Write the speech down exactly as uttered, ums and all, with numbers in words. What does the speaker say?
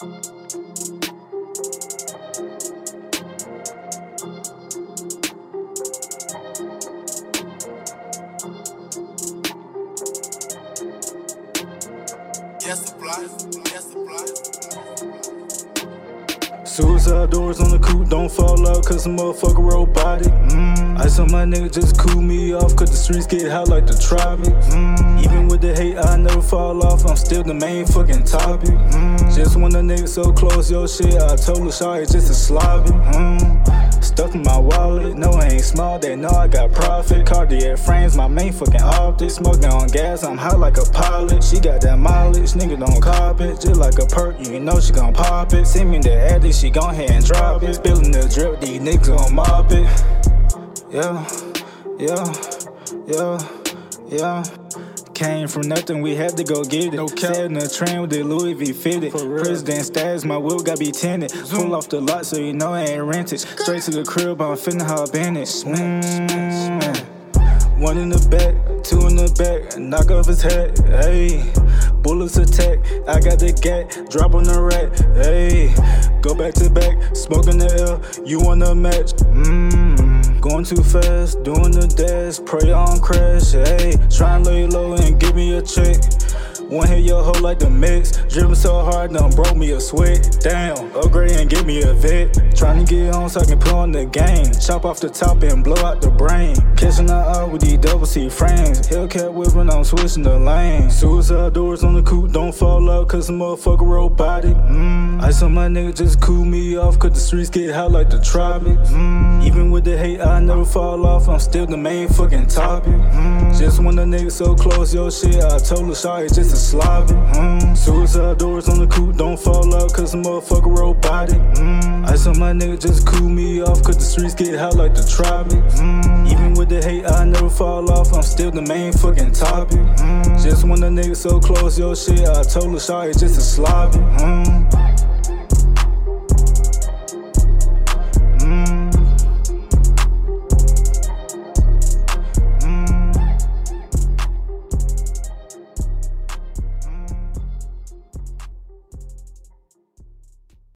Yes, supply. Yes, supply. Suicide doors on the coupe, don't fall out cause the motherfucker robotic. Mm. Ice on my nigga just cool me off cause the streets get hot like the tropics. Mm. Even with the hate, I never fall off, I'm still the main fucking topic. Mm. Just when the nigga so close, yo shit, I told her sorry, it's just a sloppy. Mm. Stuff in my wallet, no I ain't small, they know I got profit. Cartier frames, my main fucking optics. Smoking on gas, I'm hot like a pilot. She got that mileage, nigga don't cop it. Just like a perk, you know she gon' pop it. Send me the addict, she gon' ahead and drop it. Spillin' the drip, these niggas gon' mop it. Yeah, yeah, yeah, yeah. Came from nothing, we had to go get it. No cap. Sat in the train with the Louis V fitted. President status, my whip got be tinted. Pull off the lot so you know I ain't rented. Straight to the crib, I'm finna hop in it. Mm. One in the back, two in the back, knock off his head, ayy. Bullets attack, I got the gat, drop on the rack, ayy. Go back to back, smoking the L, you wanna match, mmm. Going too fast, doing the dash, pray I don't crash, ayy. Tryna lay low and give me a check. One hit your hoe like the mix. Drippin' so hard, done broke me a sweat. Damn, upgrade and give me a vet. Tryna get on so I can put on the game. Chop off the top and blow out the brain. Catching the out with these double C frames. Hellcat whippin', I'm switching the lane. Suicide doors on the coupe, don't fall out cause the motherfucker robotic. Mm. Ice on my nigga just cool me off cause the streets get hot like the tropics. Mm. Even with the hate, I never fall off, I'm still the main fucking topic. Mm. Just when the nigga so close, yo shit, I told her sorry, it's just a sloppy. Mm. Suicide doors on the coupe, don't fall out cause the motherfucker robotic. Mm. Ice on my nigga just cool me off cause the streets get hot like the tropics. Mm. Even with the hate, I never fall off, I'm still the main fucking topic. Mm. Just when the nigga so close, yo shit, I told her sorry, it's just a sloppy. Mm.